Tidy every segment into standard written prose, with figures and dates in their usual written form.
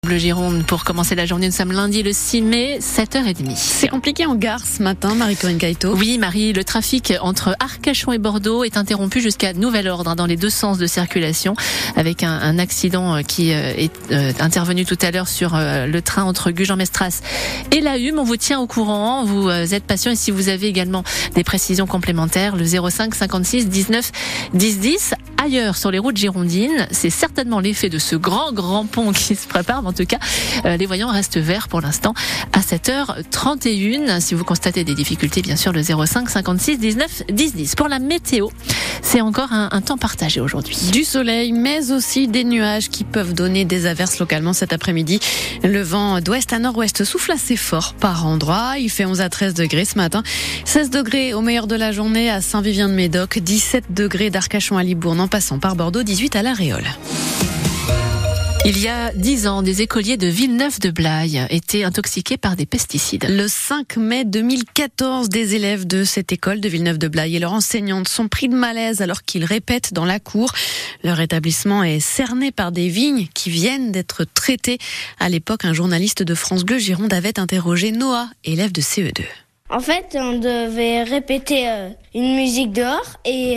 Bleu Gironde pour commencer la journée. Nous sommes lundi le 6 mai, 7h30. C'est compliqué en gare ce matin, Marie-Corinne Caïto. Oui, Marie, le trafic entre Arcachon et Bordeaux est interrompu jusqu'à nouvel ordre dans les deux sens de circulation avec un accident qui est intervenu tout à l'heure sur le train entre Gujan-Mestras et la Hume. On vous tient au courant, vous êtes patient et si vous avez également des précisions complémentaires, le 05 56 19 10 10. Ailleurs sur les routes girondines, c'est certainement l'effet de ce grand pont qui se prépare. En tout cas, les voyants restent verts pour l'instant à 7h31. Si vous constatez des difficultés, bien sûr, le 05 56 19 10 10. Pour la météo, c'est encore un temps partagé aujourd'hui. Du soleil, mais aussi des nuages qui peuvent donner des averses localement cet après-midi. Le vent d'ouest à nord-ouest souffle assez fort par endroits. Il fait 11 à 13 degrés ce matin. 16 degrés au meilleur de la journée à Saint-Vivien-de-Médoc. 17 degrés d'Arcachon à Libourne en passant par Bordeaux. 18 à La Réole. Il y a 10 ans, des écoliers de Villeneuve-de-Blaye étaient intoxiqués par des pesticides. Le 5 mai 2014, des élèves de cette école de Villeneuve-de-Blaye et leurs enseignantes sont pris de malaise alors qu'ils répètent dans la cour. Leur établissement est cerné par des vignes qui viennent d'être traitées. À l'époque, un journaliste de France Bleu Gironde avait interrogé Noah, élève de CE2. En fait, on devait répéter une musique dehors et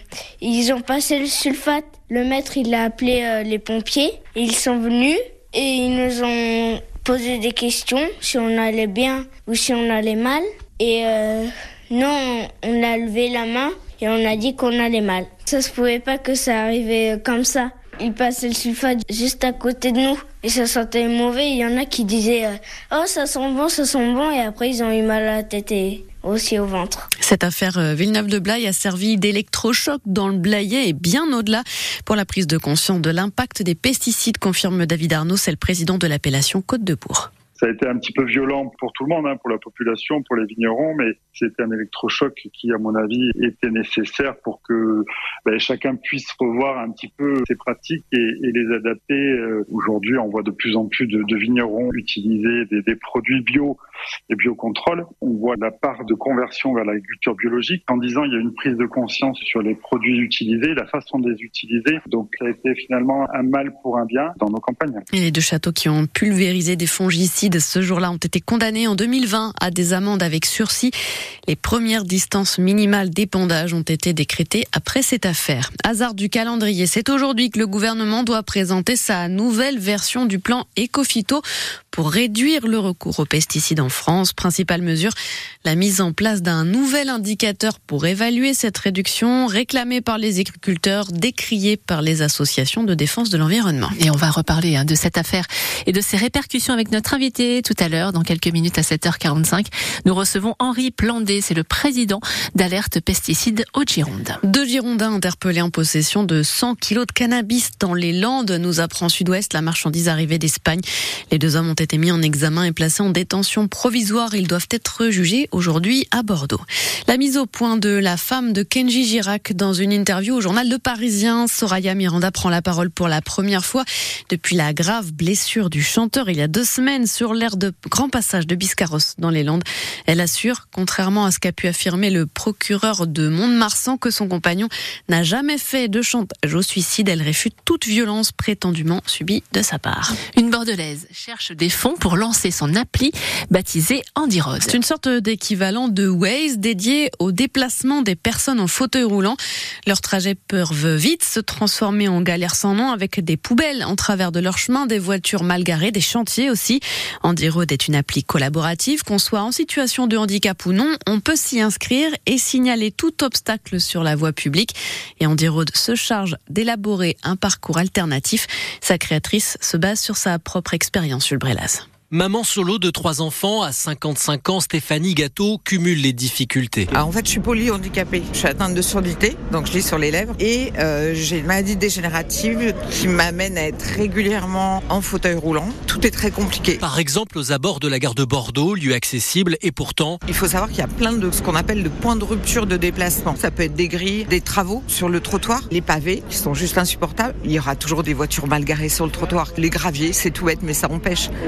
ils ont passé le sulfate. Le maître, il a appelé les pompiers. Ils sont venus et ils nous ont posé des questions, si on allait bien ou si on allait mal. Et nous, on a levé la main et on a dit qu'on allait mal. Ça se pouvait pas que ça arrivait comme ça. Ils passaient le sulfate juste à côté de nous et ça sentait mauvais. Il y en a qui disaient « Oh, ça sent bon » et après ils ont eu mal à la tête et aussi au ventre. Cette affaire Villeneuve-de-Blaye a servi d'électrochoc dans le Blayais et bien au-delà pour la prise de conscience de l'impact des pesticides, confirme David Arnaud, c'est le président de l'appellation Côte-de-Bourg. Ça a été un petit peu violent pour tout le monde, pour la population, pour les vignerons, mais c'était un électrochoc qui, à mon avis, était nécessaire pour que chacun puisse revoir un petit peu ses pratiques et les adapter. Aujourd'hui, on voit de plus en plus de vignerons utiliser des produits bio et biocontrôle. On voit la part de conversion vers l'agriculture biologique. En 10 ans, il y a une prise de conscience sur les produits utilisés, la façon de les utiliser. Donc, ça a été finalement un mal pour un bien dans nos campagnes. Et les deux châteaux qui ont pulvérisé des fongicides ce jour-là ont été condamnés en 2020 à des amendes avec sursis. Les premières distances minimales d'épandage ont été décrétées après cette affaire. Hasard du calendrier, c'est aujourd'hui que le gouvernement doit présenter sa nouvelle version du plan Écophyto pour réduire le recours aux pesticides en France. Principale mesure, la mise en place d'un nouvel indicateur pour évaluer cette réduction, réclamée par les agriculteurs, décriée par les associations de défense de l'environnement. Et on va reparler de cette affaire et de ses répercussions avec notre invité tout à l'heure. Dans quelques minutes à 7h45, nous recevons Henri Plandé, c'est le président d'Alerte Pesticides Haute-Gironde. 2 Girondins interpellés en possession de 100 kilos de cannabis dans les Landes, nous apprend Sud-Ouest, la marchandise arrivée d'Espagne. Les 2 hommes ont été mis en examen et placés en détention provisoire. Ils doivent être jugés aujourd'hui à Bordeaux. La mise au point de la femme de Kenji Girac dans une interview au journal Le Parisien. Soraya Miranda prend la parole pour la première fois depuis la grave blessure du chanteur il y a 2 semaines sur l'aire de Grand Passage de Biscarrosse dans les Landes. Elle assure, contrairement à ce qu'a pu affirmer le procureur de Mont-de-Marsan, que son compagnon n'a jamais fait de chantage au suicide. Elle réfute toute violence prétendument subie de sa part. Une Bordelaise cherche des fonds pour lancer son appli baptisée Andy Road. C'est une sorte d'équivalent de Waze dédié au déplacement des personnes en fauteuil roulant. Leurs trajets peuvent vite se transformer en galère sans nom avec des poubelles en travers de leur chemin, des voitures mal garées, des chantiers aussi. Andy Road est une appli collaborative, qu'on soit en situation de handicap ou non, on peut s'y inscrire et signaler tout obstacle sur la voie publique. Et Andy Road se charge d'élaborer un parcours alternatif. Sa créatrice se base sur sa propre expérience, Jules Brelaz. Maman solo de 3 enfants, à 55 ans, Stéphanie Gâteau cumule les difficultés. En fait, je suis polyhandicapée. Je suis atteinte de surdité, donc je lis sur les lèvres. Et j'ai une maladie dégénérative qui m'amène à être régulièrement en fauteuil roulant. Tout est très compliqué. Par exemple, aux abords de la gare de Bordeaux, lieu accessible, et pourtant... Il faut savoir qu'il y a plein de ce qu'on appelle de points de rupture de déplacement. Ça peut être des grilles, des travaux sur le trottoir, les pavés qui sont juste insupportables. Il y aura toujours des voitures mal garées sur le trottoir. Les graviers, c'est tout bête, mais ça empêche un fauteuil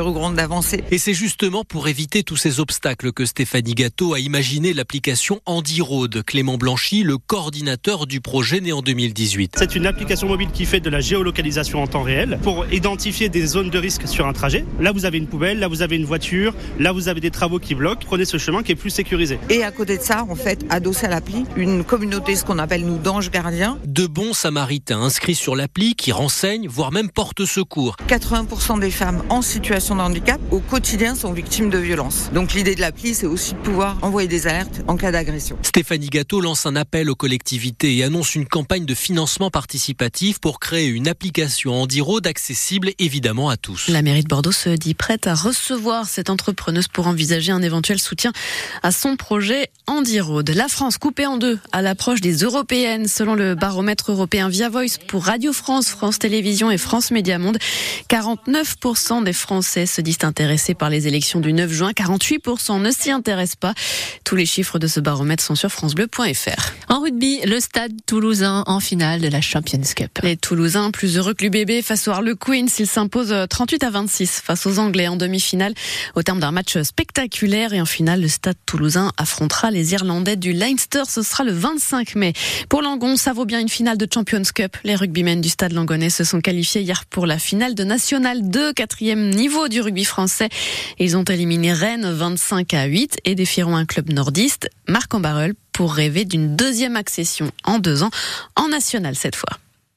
Grande d'avancer. Et c'est justement pour éviter tous ces obstacles que Stéphanie Gâteau a imaginé l'application Andy Road. Clément Blanchy, le coordinateur du projet né en 2018. C'est une application mobile qui fait de la géolocalisation en temps réel pour identifier des zones de risque sur un trajet. Là, vous avez une poubelle, là, vous avez une voiture, là, vous avez des travaux qui bloquent. Prenez ce chemin qui est plus sécurisé. Et à côté de ça, en fait, adossé à l'appli, une communauté, ce qu'on appelle nous d'anges gardiens. De bons samaritains inscrits sur l'appli qui renseignent, voire même portent secours. 80% des femmes en situation de handicap, au quotidien, sont victimes de violences. Donc l'idée de l'appli, c'est aussi de pouvoir envoyer des alertes en cas d'agression. Stéphanie Gâteau lance un appel aux collectivités et annonce une campagne de financement participatif pour créer une application Andy Road accessible évidemment à tous. La mairie de Bordeaux se dit prête à recevoir cette entrepreneuse pour envisager un éventuel soutien à son projet Andy Road. La France coupée en deux à l'approche des européennes, selon le baromètre européen Via Voice pour Radio France, France Télévisions et France Média Monde. 49% des Français se disent intéressés par les élections du 9 juin. 48% ne s'y intéressent pas. Tous les chiffres de ce baromètre sont sur francebleu.fr. En rugby, le Stade Toulousain en finale de la Champions Cup. Les Toulousains plus heureux que l'UBB face aux Harlequins. Ils s'imposent 38-26 face aux Anglais en demi-finale au terme d'un match spectaculaire. Et en finale, le Stade Toulousain affrontera les Irlandais du Leinster. Ce sera le 25 mai. Pour Langon, ça vaut bien une finale de Champions Cup. Les rugbymen du Stade Langonais se sont qualifiés hier pour la finale de National 2, 4e niveau du rugby français. Ils ont éliminé Rennes 25-8 et défieront un club nordiste, Marc-en-Barœul, pour rêver d'une deuxième accession en 2 ans, en National cette fois.